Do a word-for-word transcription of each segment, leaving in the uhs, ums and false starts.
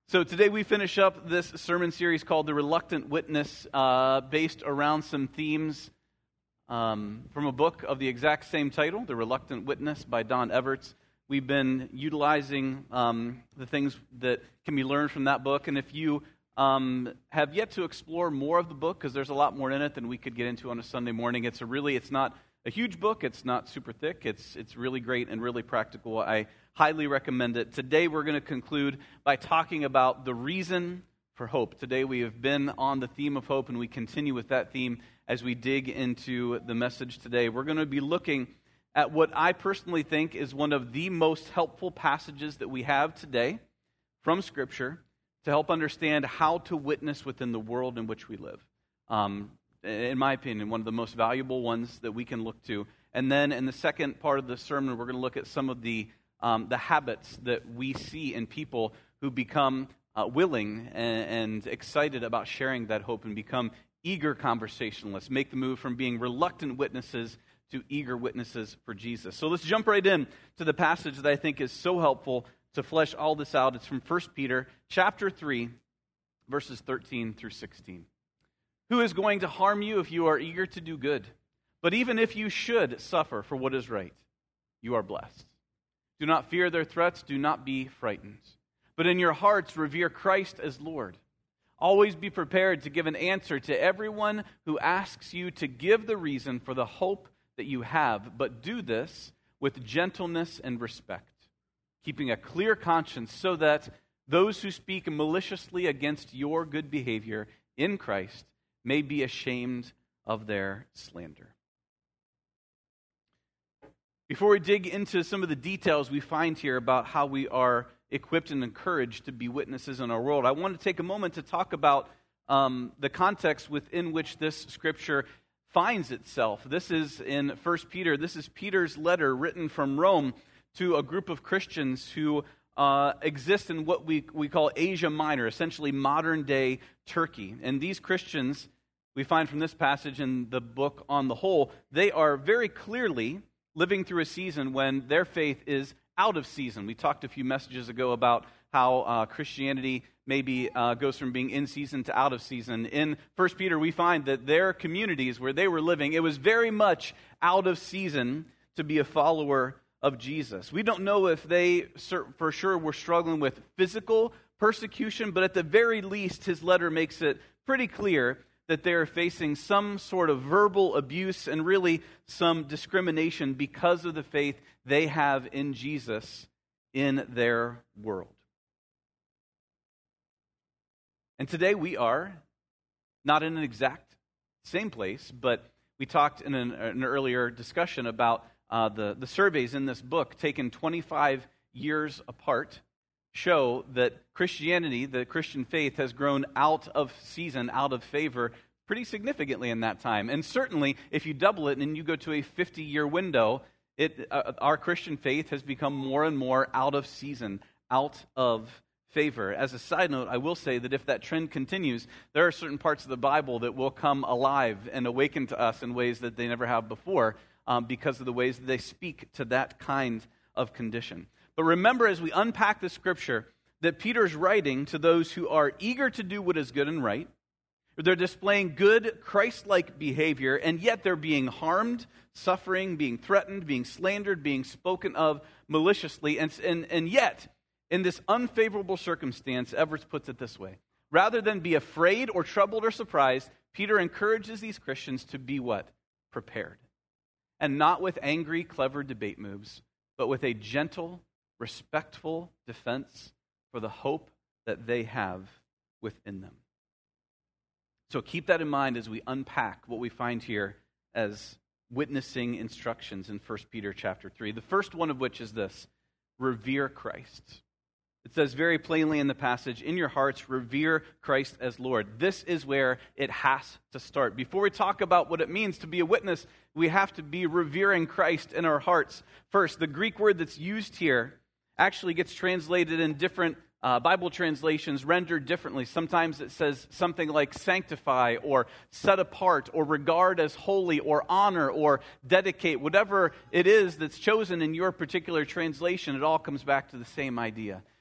So today we finish up this sermon series called The Reluctant Witness, uh, based around some themes um, from a book of the exact same title, The Reluctant Witness by Don Everts. We've been utilizing um, the things that can be learned from that book, and if you um, have yet to explore more of the book, because there's a lot more in it than we could get into on a Sunday morning, it's a really, it's not a huge book, it's not super thick, it's it's really great and really practical. I highly recommend it. Today we're going to conclude by talking about the reason for hope. Today we have been on the theme of hope, and we continue with that theme as we dig into the message today. We're going to be looking at what I personally think is one of the most helpful passages that we have today from Scripture to help understand how to witness within the world in which we live. Um, in my opinion, one of the most valuable ones that we can look to. And then in the second part of the sermon, we're going to look at some of the um, the habits that we see in people who become uh, willing and, and excited about sharing that hope and become eager conversationalists, make the move from being reluctant witnesses to eager witnesses for Jesus. So let's jump right in to the passage that I think is so helpful to flesh all this out. It's from First Peter chapter three, verses thirteen through sixteen. Who is going to harm you if you are eager to do good? But even if you should suffer for what is right, you are blessed. Do not fear their threats, do not be frightened. But in your hearts revere Christ as Lord. Always be prepared to give an answer to everyone who asks you to give the reason for the hope that you have, but do this with gentleness and respect, keeping a clear conscience so that those who speak maliciously against your good behavior in Christ may be ashamed of their slander. Before we dig into some of the details we find here about how we are equipped and encouraged to be witnesses in our world, I want to take a moment to talk about um, the context within which this scripture finds itself. This is in First Peter. This is Peter's letter written from Rome to a group of Christians who uh, exist in what we, we call Asia Minor, essentially modern-day Turkey. And these Christians, we find from this passage in the book on the whole, they are very clearly living through a season when their faith is out of season. We talked a few messages ago about how uh, Christianity maybe uh, goes from being in season to out of season. In First Peter, we find that their communities where they were living, it was very much out of season to be a follower of Jesus. We don't know if they for sure were struggling with physical persecution, but at the very least, his letter makes it pretty clear that they're facing some sort of verbal abuse and really some discrimination because of the faith they have in Jesus in their world. And today we are not in an exact same place, but we talked in an, an earlier discussion about uh, the, the surveys in this book taken twenty-five years apart show that Christianity, the Christian faith, has grown out of season, out of favor, pretty significantly in that time. And certainly, if you double it and you go to a fifty-year window, it, uh, our Christian faith has become more and more out of season, out of favor. As a side note, I will say that if that trend continues, there are certain parts of the Bible that will come alive and awaken to us in ways that they never have before um, because of the ways that they speak to that kind of condition. But remember, as we unpack the scripture, that Peter's writing to those who are eager to do what is good and right. They're displaying good, Christ-like behavior, and yet they're being harmed, suffering, being threatened, being slandered, being spoken of maliciously. And, and, and yet, in this unfavorable circumstance, Everts puts it this way. Rather than be afraid or troubled or surprised, Peter encourages these Christians to be what? Prepared. And not with angry, clever debate moves, but with a gentle, respectful defense for the hope that they have within them. So keep that in mind as we unpack what we find here as witnessing instructions in First Peter chapter three. The first one of which is this: revere Christ. It says very plainly in the passage, in your hearts, revere Christ as Lord. This is where it has to start. Before we talk about what it means to be a witness, we have to be revering Christ in our hearts. First, the Greek word that's used here actually gets translated in different uh, Bible translations, rendered differently. Sometimes it says something like sanctify or set apart or regard as holy or honor or dedicate. Whatever it is that's chosen in your particular translation, it all comes back to the same idea.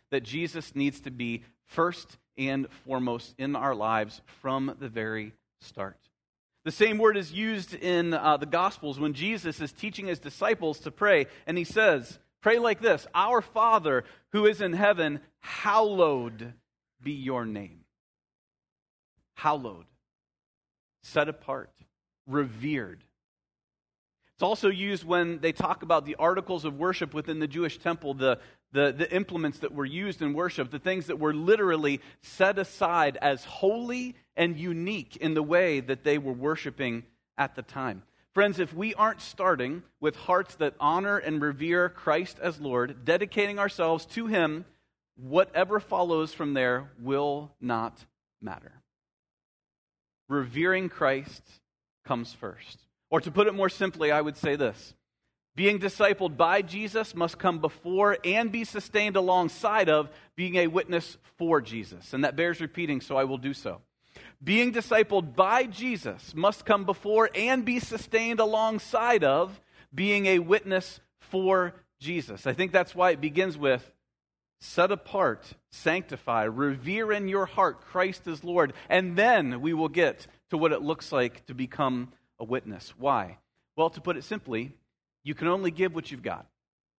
that Jesus needs to be first and foremost in our lives from the very start. The same word is used in uh, the Gospels when Jesus is teaching his disciples to pray, and he says, pray like this, "Our Father who is in heaven, hallowed be your name." Hallowed, set apart, revered. It's also used when they talk about the articles of worship within the Jewish temple, the, the, the implements that were used in worship, the things that were literally set aside as holy and unique in the way that they were worshiping at the time. Friends, if we aren't starting with hearts that honor and revere Christ as Lord, dedicating ourselves to Him, whatever follows from there will not matter. Revering Christ comes first. Or to put it more simply, I would say this. Being discipled by Jesus must come before and be sustained alongside of being a witness for Jesus. And that bears repeating, so I will do so. Being discipled by Jesus must come before and be sustained alongside of being a witness for Jesus. I think that's why it begins with set apart, sanctify, revere in your heart Christ as Lord, and then we will get to what it looks like to become a witness. Why? Well, to put it simply, you can only give what you've got.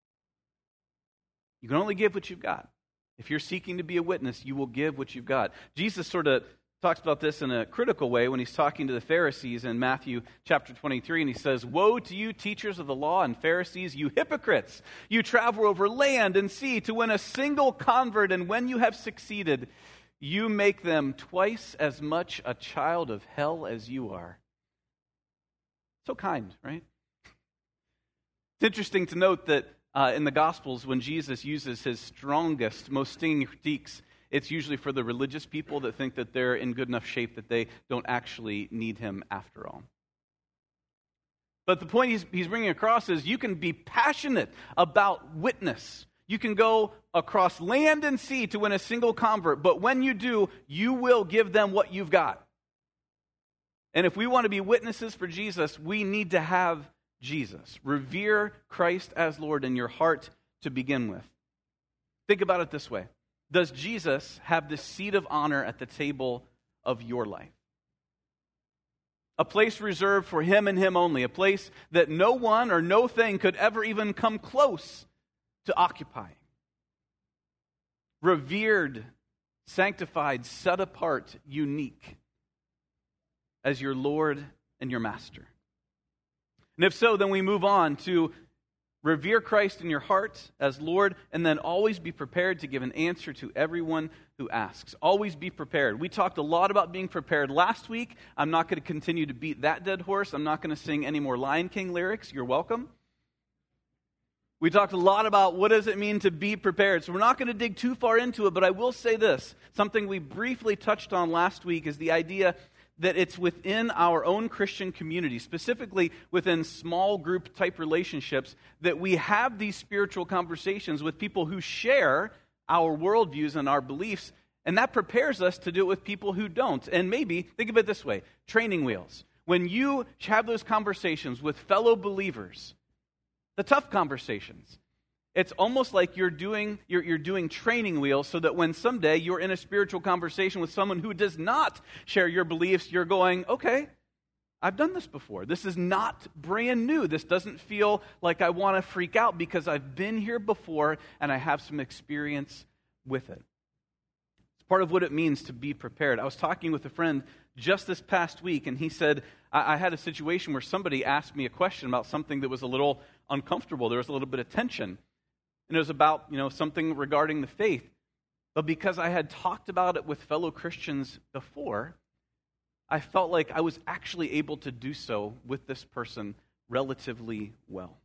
You can only give what you've got. If you're seeking to be a witness, you will give what you've got. Jesus sort of talks about this in a critical way when he's talking to the Pharisees in Matthew chapter twenty-three, and he says, "Woe to you, teachers of the law and Pharisees, you hypocrites! You travel over land and sea to win a single convert, and when you have succeeded, you make them twice as much a child of hell as you are." So kind, right? It's interesting to note that uh, in the Gospels, when Jesus uses his strongest, most stinging critiques, it's usually for the religious people that think that they're in good enough shape that they don't actually need him after all. But the point he's, he's bringing across is you can be passionate about witness. You can go across land and sea to win a single convert, but when you do, you will give them what you've got. And if we want to be witnesses for Jesus, we need to have Jesus. Revere Christ as Lord in your heart to begin with. Think about it this way. Does Jesus have the seat of honor at the table of your life? A place reserved for Him and Him only. A place that no one or no thing could ever even come close to occupying. Revered, sanctified, set apart, unique as your Lord and your Master. And if so, then we move on to revere Christ in your heart as Lord, and then always be prepared to give an answer to everyone who asks. Always be prepared. We talked a lot about being prepared last week. I'm not going to continue to beat that dead horse. I'm not going to sing any more Lion King lyrics. You're welcome. We talked a lot about what does it mean to be prepared. So we're not going to dig too far into it, but I will say this. Something we briefly touched on last week is the idea that it's within our own Christian community, specifically within small group type relationships, that we have these spiritual conversations with people who share our worldviews and our beliefs, and that prepares us to do it with people who don't. And maybe, think of it this way, training wheels. When you have those conversations with fellow believers, the tough conversations, it's almost like you're doing you're, you're doing training wheels so that when someday you're in a spiritual conversation with someone who does not share your beliefs, you're going, okay, I've done this before. This is not brand new. This doesn't feel like I want to freak out because I've been here before and I have some experience with it. It's part of what it means to be prepared. I was talking with a friend just this past week, and he said, I, I had a situation where somebody asked me a question about something that was a little uncomfortable. There was a little bit of tension. And it was about, you know, something regarding the faith. But because I had talked about it with fellow Christians before, I felt like I was actually able to do so with this person relatively well.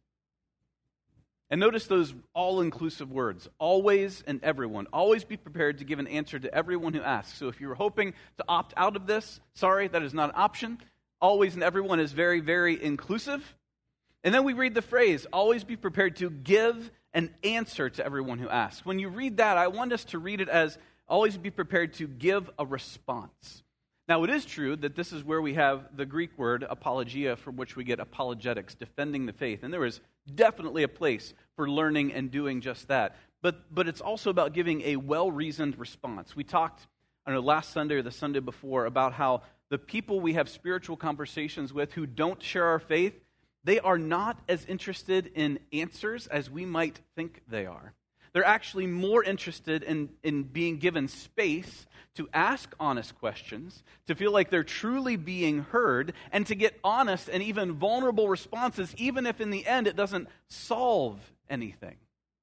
And notice those all-inclusive words, always and everyone. Always be prepared to give an answer to everyone who asks. So if you're hoping to opt out of this, sorry, that is not an option. Always and everyone is very, very inclusive. And then we read the phrase, always be prepared to give an answer to everyone who asks. When you read that, I want us to read it as always be prepared to give a response. Now, it is true that this is where we have the Greek word apologia, from which we get apologetics, defending the faith. And there is definitely a place for learning and doing just that. but, but it's also about giving a well-reasoned response. We talked, I don't know, last Sunday or the Sunday before about how the people we have spiritual conversations with who don't share our faith, they are not as interested in answers as we might think they are. They're actually more interested in, in being given space to ask honest questions, to feel like they're truly being heard, and to get honest and even vulnerable responses, even if in the end it doesn't solve anything.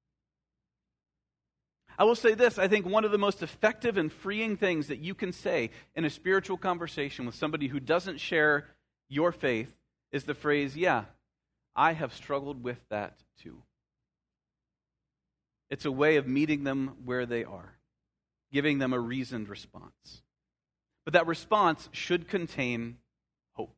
I will say this, I think one of the most effective and freeing things that you can say in a spiritual conversation with somebody who doesn't share your faith is the phrase, yeah, I have struggled with that too. It's a way of meeting them where they are, giving them a reasoned response. But that response should contain hope.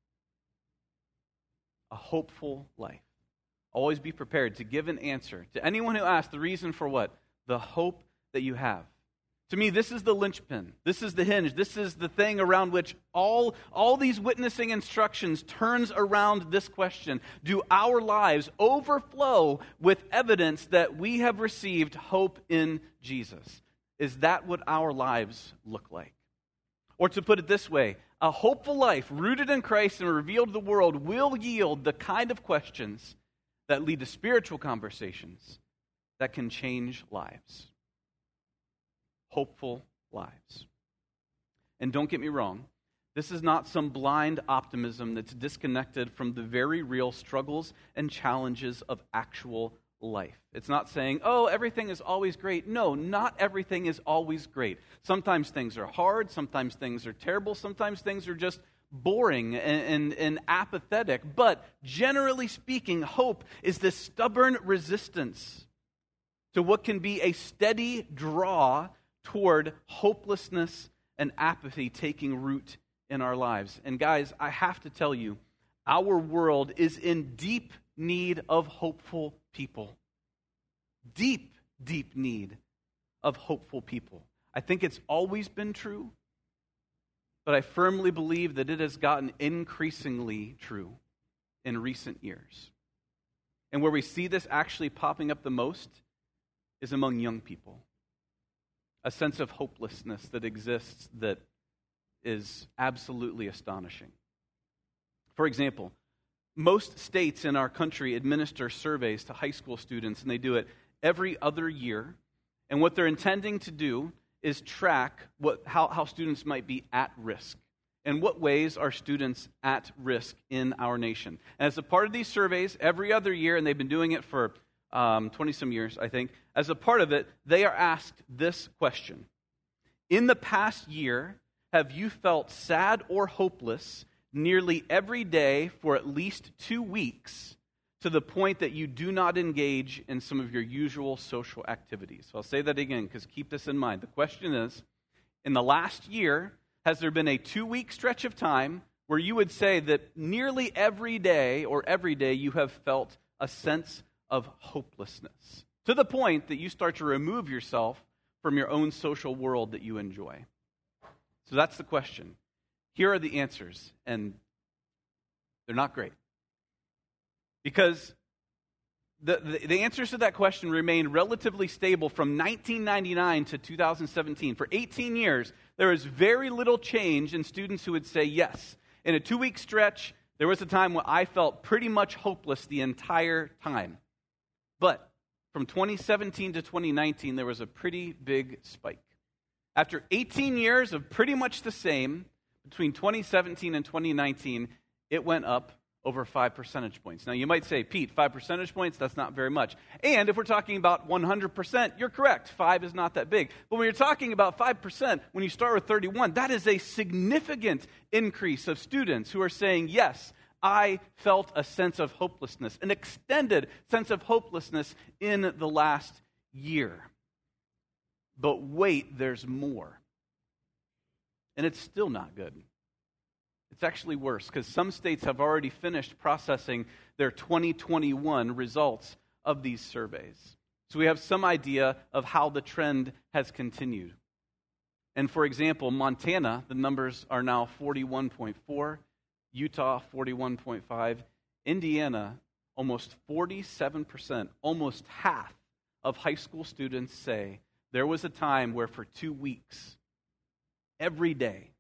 A hopeful life. Always be prepared to give an answer to anyone who asks the reason for what? The hope that you have. To me, this is the linchpin. This is the hinge. This is the thing around which all, all these witnessing instructions turns around this question. Do our lives overflow with evidence that we have received hope in Jesus? Is that what our lives look like? Or to put it this way, a hopeful life rooted in Christ and revealed to the world will yield the kind of questions that lead to spiritual conversations that can change lives. Hopeful lives. And don't get me wrong, this is not some blind optimism that's disconnected from the very real struggles and challenges of actual life. It's not saying, oh, everything is always great. No, not everything is always great. Sometimes things are hard, sometimes things are terrible, sometimes things are just boring and, and, and apathetic. But generally speaking, hope is this stubborn resistance to what can be a steady draw toward hopelessness and apathy taking root in our lives. And guys, I have to tell you, our world is in deep need of hopeful people. Deep, deep need of hopeful people. I think it's always been true, but I firmly believe that it has gotten increasingly true in recent years. And where we see this actually popping up the most is among young people. A sense of hopelessness that exists that is absolutely astonishing. For example, most states in our country administer surveys to high school students, and they do it every other year. And what they're intending to do is track what, how, how students might be at risk. In what ways are students at risk in our nation? And as a part of these surveys, every other year, and they've been doing it for um, twenty-some years, I think, as a part of it, they are asked this question. In the past year, have you felt sad or hopeless nearly every day for at least two weeks to the point that you do not engage in some of your usual social activities? So I'll say that again because keep this in mind. The question is, in the last year, has there been a two-week stretch of time where you would say that nearly every day or every day you have felt a sense of hopelessness to the point that you start to remove yourself from your own social world that you enjoy? So that's the question. Here are the answers, and they're not great. Because the, the, the answers to that question remain relatively stable from nineteen ninety-nine to two thousand seventeen. For eighteen years, there is very little change in students who would say yes. In a two-week stretch, there was a time when I felt pretty much hopeless the entire time. But from twenty seventeen to twenty nineteen, there was a pretty big spike. After eighteen years of pretty much the same, between twenty seventeen and twenty nineteen, it went up over five percentage points. Now, you might say, Pete, five percentage points, that's not very much. And if we're talking about one hundred percent, you're correct. five is not that big. But when you're talking about five percent, when you start with thirty-one, that is a significant increase of students who are saying, yes, I felt a sense of hopelessness, an extended sense of hopelessness in the last year. But wait, there's more. And it's still not good. It's actually worse because some states have already finished processing their twenty twenty-one results of these surveys. So we have some idea of how the trend has continued. And for example, Montana, the numbers are now forty-one point four, Utah forty-one point five, Indiana almost forty-seven percent, almost half of high school students say, there was a time where for two weeks, every day,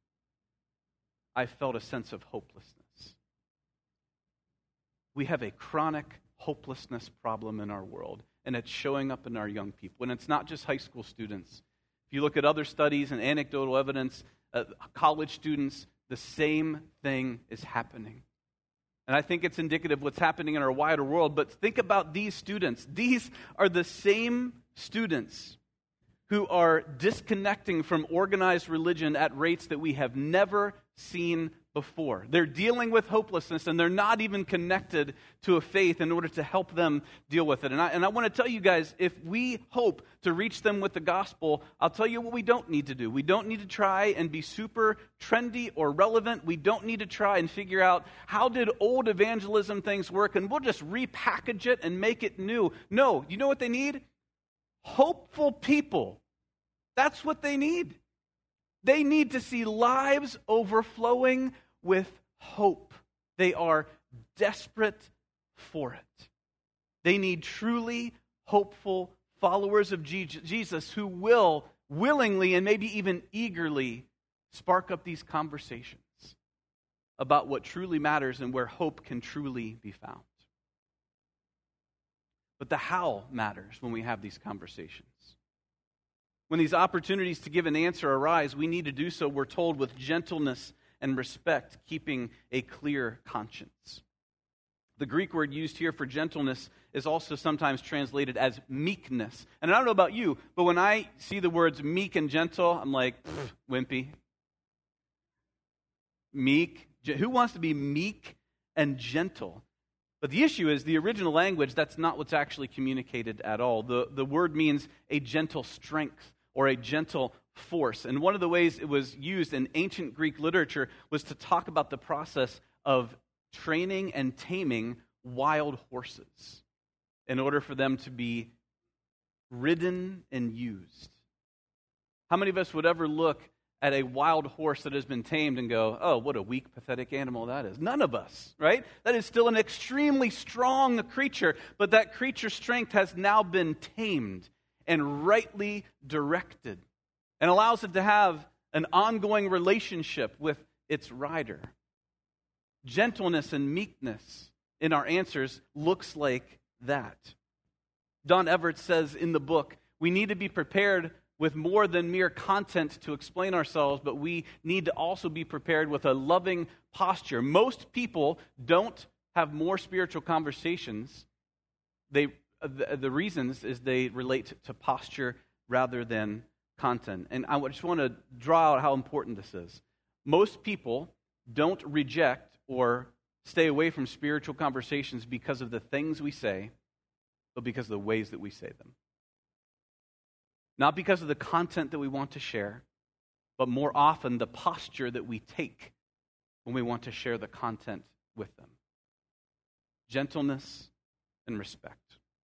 I felt a sense of hopelessness. We have a chronic hopelessness problem in our world, and it's showing up in our young people. And it's not just high school students. If you look at other studies and anecdotal evidence, uh, college students, the same thing is happening. And I think it's indicative of what's happening in our wider world. But think about these students. These are the same students who are disconnecting from organized religion at rates that we have never seen before. They're dealing with hopelessness, and they're not even connected to a faith in order to help them deal with it. And I, and I want to tell you guys, if we hope to reach them with the gospel, I'll tell you what we don't need to do. We don't need to try and be super trendy or relevant. We don't need to try and figure out how did old evangelism things work, and we'll just repackage it and make it new. No, you know what they need? Hopeful people. That's what they need. They need to see lives overflowing with hope. They are desperate for it. They need truly hopeful followers of Jesus who will willingly and maybe even eagerly spark up these conversations about what truly matters and where hope can truly be found. But the how matters when we have these conversations. When these opportunities to give an answer arise, we need to do so, we're told, with gentleness and respect, keeping a clear conscience. The Greek word used here for gentleness is also sometimes translated as meekness. And I don't know about you, but when I see the words meek and gentle, I'm like, wimpy. Meek. Who wants to be meek and gentle? But the issue is, the original language, that's not what's actually communicated at all. The, the word means a gentle strength or a gentle force. And one of the ways it was used in ancient Greek literature was to talk about the process of training and taming wild horses in order for them to be ridden and used. How many of us would ever look at a wild horse that has been tamed and go, oh, what a weak, pathetic animal that is? None of us, right? That is still an extremely strong creature, but that creature's strength has now been tamed and rightly directed and allows it to have an ongoing relationship with its rider. Gentleness and meekness in our answers looks like that. Don Everett says in the book, we need to be prepared with more than mere content to explain ourselves, but we need to also be prepared with a loving posture. Most people don't have more spiritual conversations. They, the, the reasons is they relate to posture rather than content. And I just want to draw out how important this is. Most people don't reject or stay away from spiritual conversations because of the things we say, but because of the ways that we say them. Not because of the content that we want to share, but more often the posture that we take when we want to share the content with them. Gentleness and respect.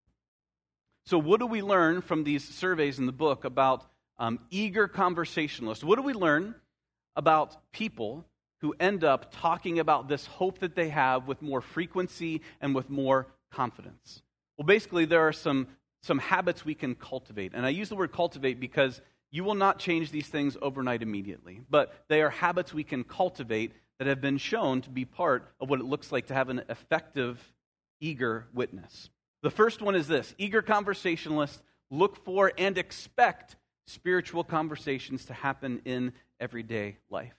So what do we learn from these surveys in the book about um, eager conversationalists? What do we learn about people who end up talking about this hope that they have with more frequency and with more confidence? Well, basically, there are some some habits we can cultivate. And I use the word cultivate because you will not change these things overnight immediately. But they are habits we can cultivate that have been shown to be part of what it looks like to have an effective, eager witness. The first one is this: eager conversationalists look for and expect spiritual conversations to happen in everyday life.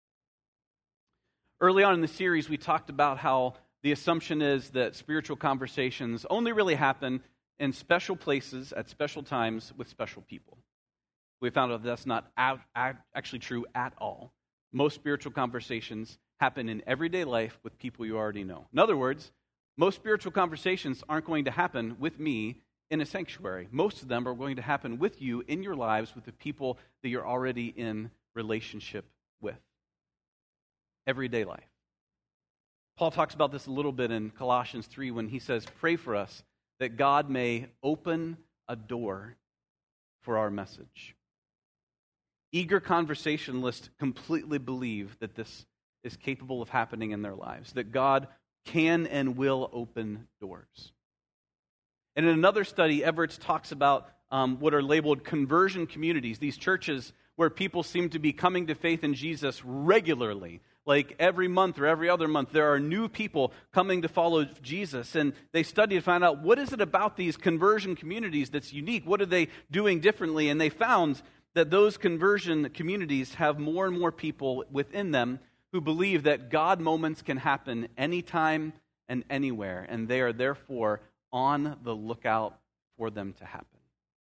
Early on in the series, we talked about how the assumption is that spiritual conversations only really happen in special places, at special times, with special people. We found out that's not a- a- actually true at all. Most spiritual conversations happen in everyday life with people you already know. In other words, most spiritual conversations aren't going to happen with me in a sanctuary. Most of them are going to happen with you in your lives with the people that you're already in relationship with. Everyday life. Paul talks about this a little bit in Colossians three when he says, pray for us that God may open a door for our message. Eager conversationalists completely believe that this is capable of happening in their lives, that God can and will open doors. And in another study, Everett talks about um, what are labeled conversion communities, these churches where people seem to be coming to faith in Jesus regularly. Like every month or every other month, there are new people coming to follow Jesus. And they studied to find out, what is it about these conversion communities that's unique? What are they doing differently? And they found that those conversion communities have more and more people within them who believe that God moments can happen anytime and anywhere. And they are therefore on the lookout for them to happen.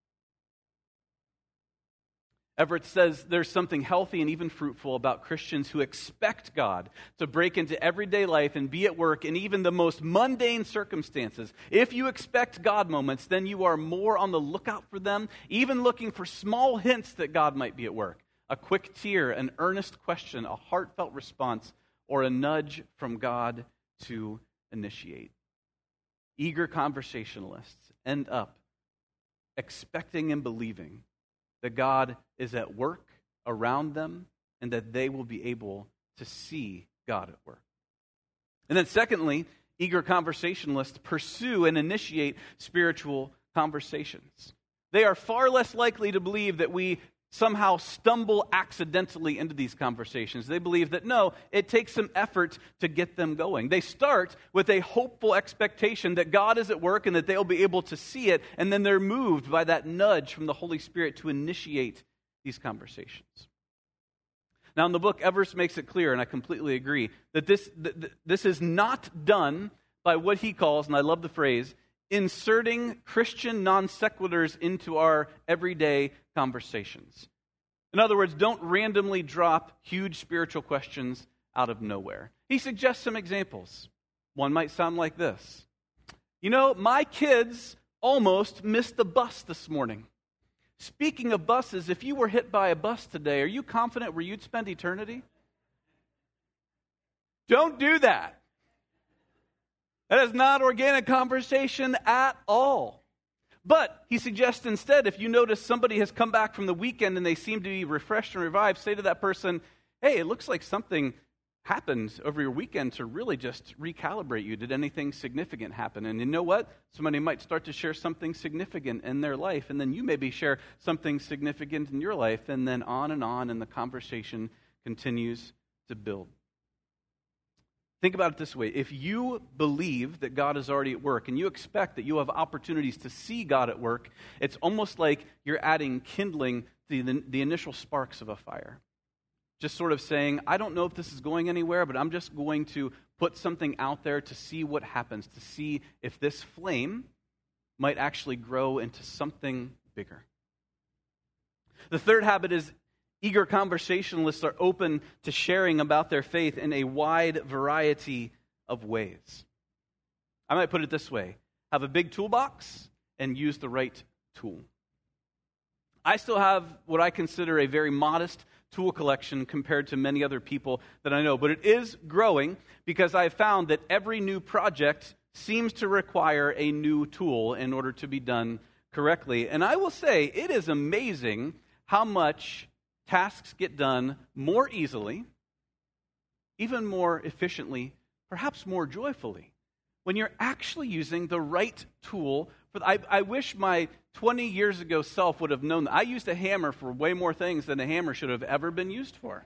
Everett says there's something healthy and even fruitful about Christians who expect God to break into everyday life and be at work in even the most mundane circumstances. If you expect God moments, then you are more on the lookout for them, even looking for small hints that God might be at work. A quick tear, an earnest question, a heartfelt response, or a nudge from God to initiate. Eager conversationalists end up expecting and believing that God is at work around them and that they will be able to see God at work. And then secondly, eager conversationalists pursue and initiate spiritual conversations. They are far less likely to believe that we somehow stumble accidentally into these conversations. They believe that, no, it takes some effort to get them going. They start with a hopeful expectation that God is at work and that they'll be able to see it, and then they're moved by that nudge from the Holy Spirit to initiate these conversations. Now, in the book, Everest makes it clear, and I completely agree, that this, th- this is not done by what he calls, and I love the phrase, inserting Christian non sequiturs into our everyday conversations. In other words, don't randomly drop huge spiritual questions out of nowhere. He suggests some examples. One might sound like this. You know, my kids almost missed the bus this morning. Speaking of buses, if you were hit by a bus today, are you confident where you'd spend eternity? Don't do that. That is not organic conversation at all. But he suggests instead, if you notice somebody has come back from the weekend and they seem to be refreshed and revived, say to that person, hey, it looks like something happened over your weekend to really just recalibrate you. Did anything significant happen? And you know what? Somebody might start to share something significant in their life, and then you maybe share something significant in your life, and then on and on, and the conversation continues to build. Think about it this way. If you believe that God is already at work and you expect that you have opportunities to see God at work, it's almost like you're adding kindling to the, the initial sparks of a fire. Just sort of saying, I don't know if this is going anywhere, but I'm just going to put something out there to see what happens, to see if this flame might actually grow into something bigger. The third habit is eager conversationalists are open to sharing about their faith in a wide variety of ways. I might put it this way. Have a big toolbox and use the right tool. I still have what I consider a very modest tool collection compared to many other people that I know, but it is growing because I have found that every new project seems to require a new tool in order to be done correctly. And I will say, it is amazing how much tasks get done more easily, even more efficiently, perhaps more joyfully, when you're actually using the right tool. For the, I, I wish my twenty years ago self would have known that. I used a hammer for way more things than a hammer should have ever been used for.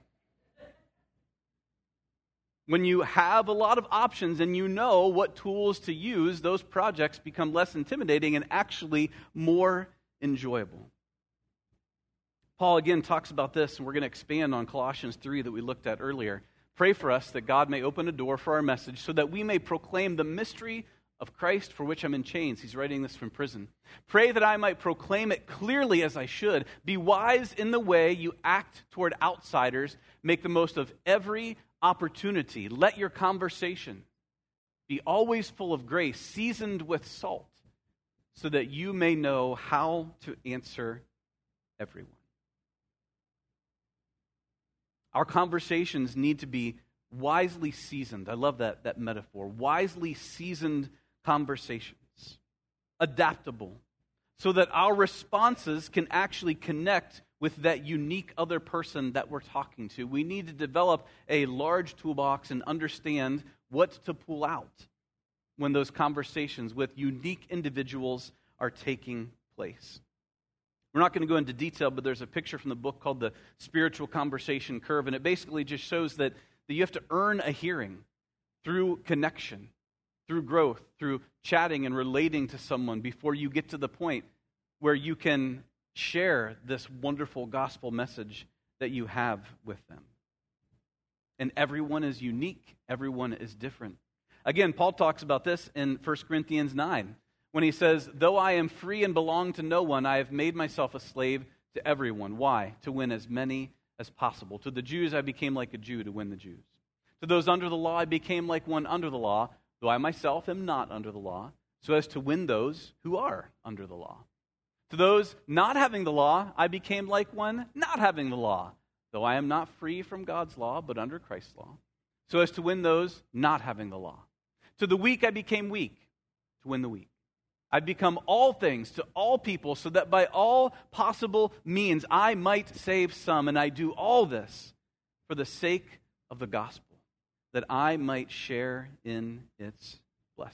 When you have a lot of options and you know what tools to use, those projects become less intimidating and actually more enjoyable. Paul again talks about this, and we're going to expand on Colossians three that we looked at earlier. Pray for us that God may open a door for our message so that we may proclaim the mystery of Christ for which I'm in chains. He's writing this from prison. Pray that I might proclaim it clearly as I should. Be wise in the way you act toward outsiders. Make the most of every opportunity. Let your conversation be always full of grace, seasoned with salt, so that you may know how to answer everyone. Our conversations need to be wisely seasoned. I love that, that metaphor. Wisely seasoned conversations. Adaptable. So that our responses can actually connect with that unique other person that we're talking to. We need to develop a large toolbox and understand what to pull out when those conversations with unique individuals are taking place. We're not going to go into detail, but there's a picture from the book called the Spiritual Conversation Curve, and it basically just shows that, that you have to earn a hearing through connection, through growth, through chatting and relating to someone before you get to the point where you can share this wonderful gospel message that you have with them. And everyone is unique. Everyone is different. Again, Paul talks about this in First Corinthians nine when he says, though I am free and belong to no one, I have made myself a slave to everyone. Why? To win as many as possible. To the Jews, I became like a Jew to win the Jews. To those under the law, I became like one under the law, though I myself am not under the law, so as to win those who are under the law. To those not having the law, I became like one not having the law, though I am not free from God's law, but under Christ's law, so as to win those not having the law. To the weak, I became weak to win the weak. I become all things to all people, so that by all possible means I might save some, and I do all this for the sake of the gospel, that I might share in its blessings.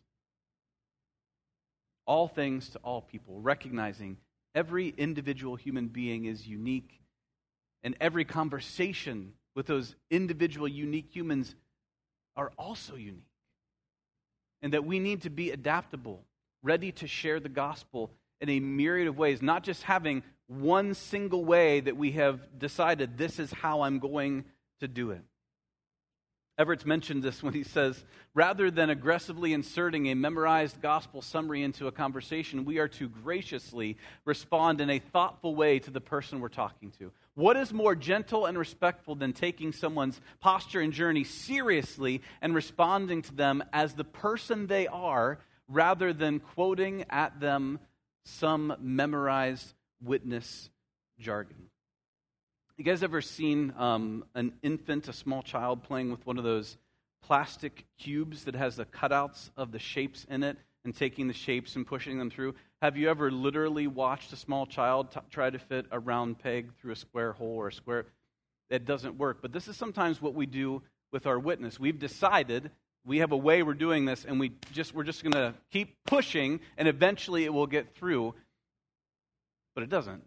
All things to all people, recognizing every individual human being is unique, and every conversation with those individual unique humans are also unique. And that we need to be adaptable, ready to share the gospel in a myriad of ways, not just having one single way that we have decided this is how I'm going to do it. Everett's mentioned this when he says, rather than aggressively inserting a memorized gospel summary into a conversation, we are to graciously respond in a thoughtful way to the person we're talking to. What is more gentle and respectful than taking someone's posture and journey seriously and responding to them as the person they are, rather than quoting at them some memorized witness jargon? You guys ever seen um, an infant, a small child, playing with one of those plastic cubes that has the cutouts of the shapes in it and taking the shapes and pushing them through? Have you ever literally watched a small child t- try to fit a round peg through a square hole or a square? It doesn't work. But this is sometimes what we do with our witness. We've decided we have a way we're doing this, and we just we're just going to keep pushing, and eventually it will get through. But it doesn't.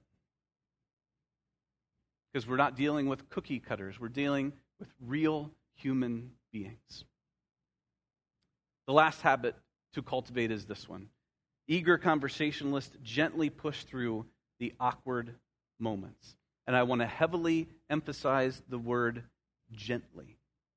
Because we're not dealing with cookie cutters. We're dealing with real human beings. The last habit to cultivate is this one. Eager conversationalists gently push through the awkward moments. And I want to heavily emphasize the word gently.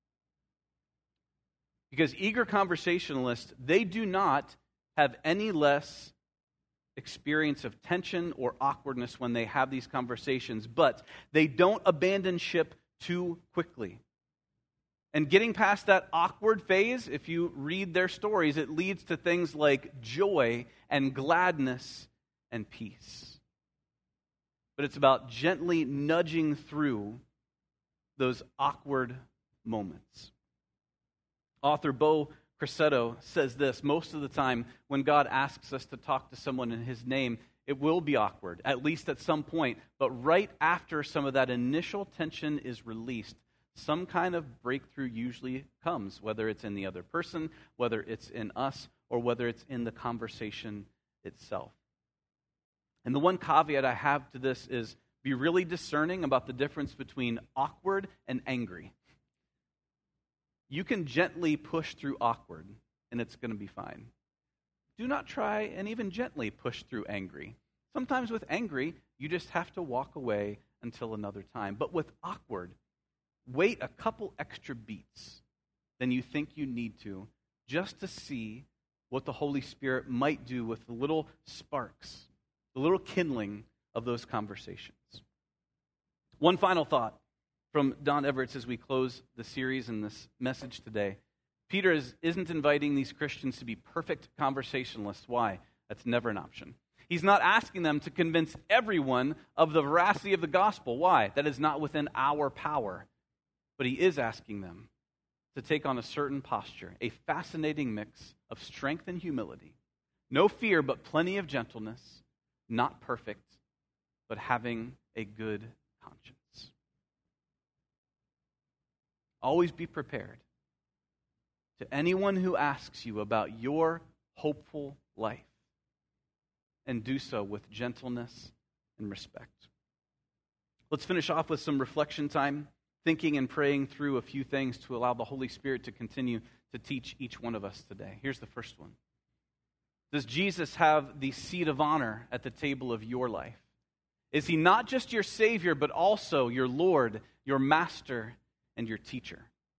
Because eager conversationalists, they do not have any less experience of tension or awkwardness when they have these conversations, but they don't abandon ship too quickly. And getting past that awkward phase, if you read their stories, it leads to things like joy and gladness and peace. But it's about gently nudging through those awkward moments. Author Bo Crosetto says this: most of the time when God asks us to talk to someone in His name, it will be awkward, at least at some point. But right after some of that initial tension is released, some kind of breakthrough usually comes, whether it's in the other person, whether it's in us, or whether it's in the conversation itself. And the one caveat I have to this is be really discerning about the difference between awkward and angry. You can gently push through awkward, and it's going to be fine. Do not try and even gently push through angry. Sometimes with angry, you just have to walk away until another time. But with awkward, wait a couple extra beats than you think you need to, just to see what the Holy Spirit might do with the little sparks, the little kindling of those conversations. One final thought from Don Everett as we close the series and this message today. Peter is, isn't inviting these Christians to be perfect conversationalists. Why? That's never an option. He's not asking them to convince everyone of the veracity of the gospel. Why? That is not within our power. But he is asking them to take on a certain posture, a fascinating mix of strength and humility. No fear, but plenty of gentleness. Not perfect, but having a good conscience. Always be prepared to anyone who asks you about your hopeful life, and do so with gentleness and respect. Let's finish off with some reflection time, thinking and praying through a few things to allow the Holy Spirit to continue to teach each one of us today. Here's the first one. Does Jesus have the seat of honor at the table of your life? Is he not just your Savior, but also your Lord, your Master, and your teacher?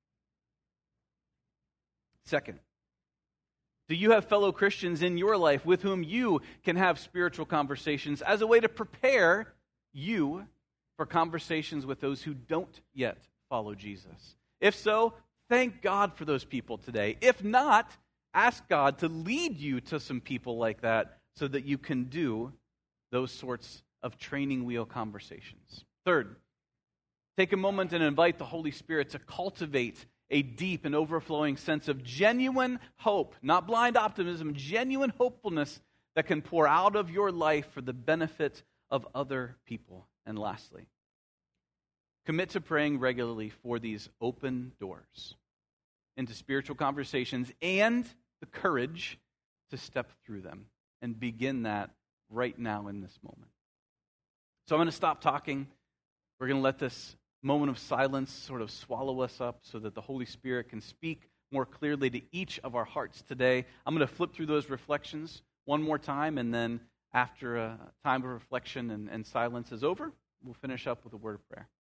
Second, do you have fellow Christians in your life with whom you can have spiritual conversations as a way to prepare you for conversations with those who don't yet follow Jesus? If so, thank God for those people today. If not, ask God to lead you to some people like that so that you can do those sorts of training wheel conversations. Third, take a moment and invite the Holy Spirit to cultivate a deep and overflowing sense of genuine hope, not blind optimism, genuine hopefulness that can pour out of your life for the benefit of other people. And lastly, commit to praying regularly for these open doors into spiritual conversations and the courage to step through them, and begin that right now in this moment. So I'm going to stop talking. We're going to let this moment of silence sort of swallow us up so that the Holy Spirit can speak more clearly to each of our hearts today. I'm going to flip through those reflections one more time, and then after a time of reflection and, and silence is over, we'll finish up with a word of prayer.